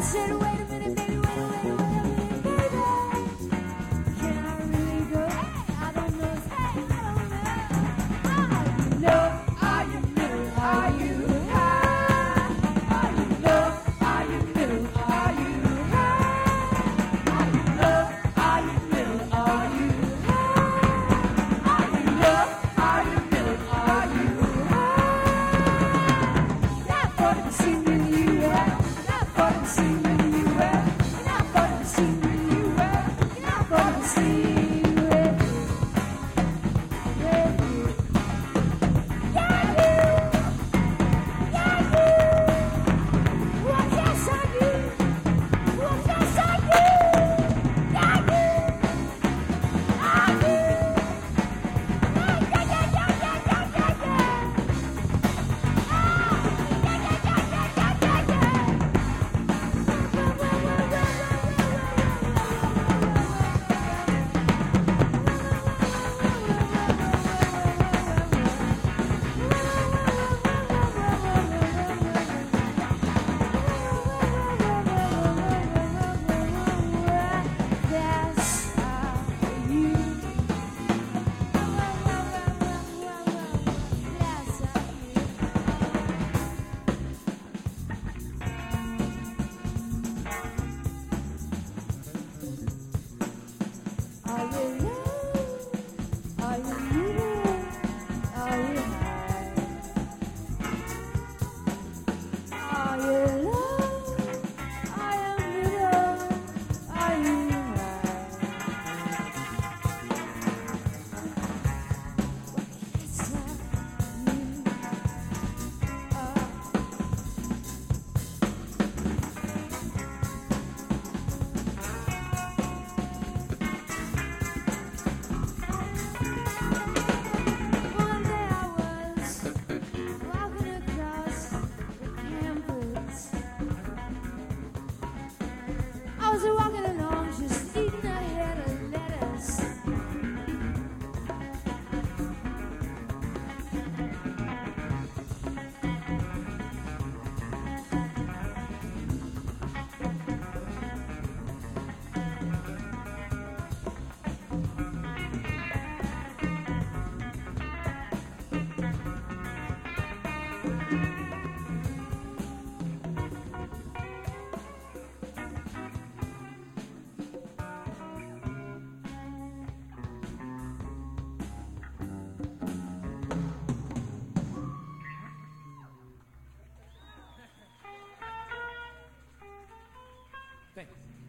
said, wait a minute, baby, wait a minute, baby. Can I really go? Hey, I don't know. Hey, I don't know. Are you new? Are you high? Are you low? Are you new? Are you high? Are you low? Are you new? Are you high? Are you low? Are you new? Are you high? Not for the scene with you, not for the scene with you, not for the scene with you, not for the scene with you. I was walking along, just eating a head of lettuce. Thanks.